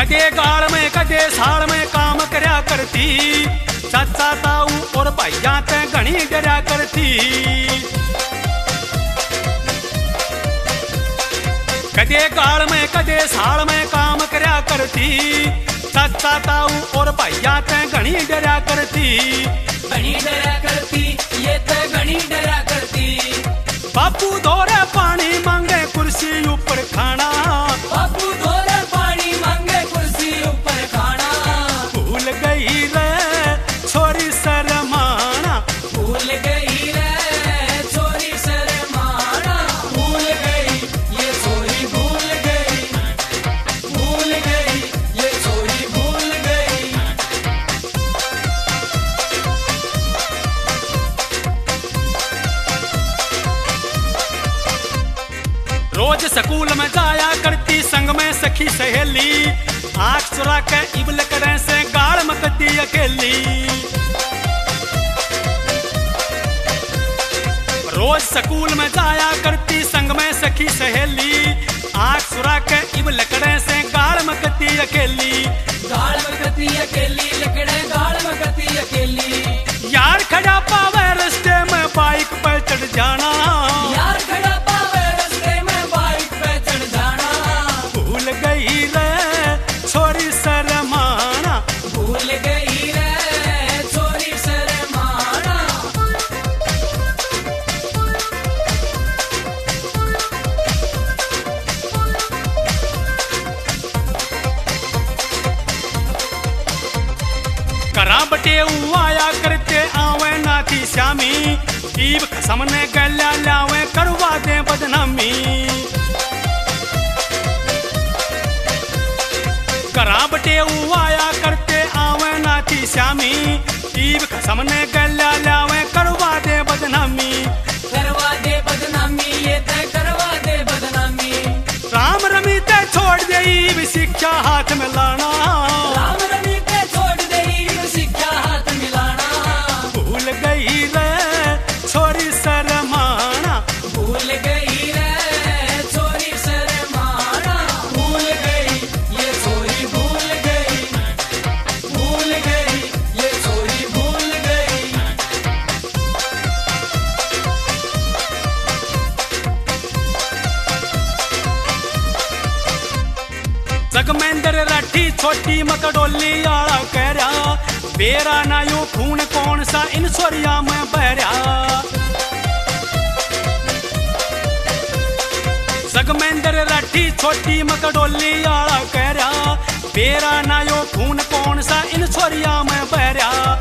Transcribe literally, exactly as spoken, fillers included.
कदे गाल में कदे साल में काम करया करती, चाचा ताऊ और भाइया ते घनी डरया करती। कदे गाल में कदे साल में काम करया करती, चाचा ताऊ और भाइया ते घनी डरया करती। घनी डरया करती, ये ते घनी डरया करती। बापू धोरे पानी मांगे कुर्सी ऊपर खाना, बापू धोरे पानी मांगे कुर्सी ऊपर खाना। भूल गई रे छोरी शरमाना, भूल गई रे छोरी शरमाना। भूल गई ये छोरी भूल गई, भूल गई ये छोरी भूल गई। रोज स्कूल में जाया करती संग में सखी सहेली, आँख चुरा के इबल करे से गाल मकती अकेली। रोज स्कूल में जाया करती संग में सखी सहेली, आँख चुरा के इबल करे से गाल मकती अकेली। गाल मकती अकेली, लकड़े गाल मकती अकेली। यार खड़ा पावे रस्ते में बाइक पर चढ़ जाना, यार खड़ा पावे रस्ते में बाइक पे चढ़ जाना। भूल गई रे छोरी शरमाना, भूल गई रे छोरी शरमाना। करा बटे आया करते आवे नाथी श्यामी, ईब सामने गल्या लावे करवा दे बदनामी। करा बटे आया करते आवे नाथी श्यामी, ईब सामने गल्या लावे करवा दे बदनामी। करवा दे बदनामी, ये ते करवा दे बदनामी। राम रमी ते छोड़ दे ईब शिक्षा हाथ में लाना, राम रमी पे छोड़ दे शिक्षा हाथ मिलाना। भूल गई रे छोरी शरमाना, भूल गई रे छोरी शरमाना। भूल गई ये छोरी भूल गई, भूल गई ये छोरी भूल गई। जगमेंद्र राठी छोटी मकड़ोली आला कह रहा, बेरा ना यू खून कौन सा इन सोरिया में बहरा। जगमेंद्र राठी छोटी मकड़ोली आला कह रहा, बेरा ना यू खून कौन सा इन सोरिया में बहरा।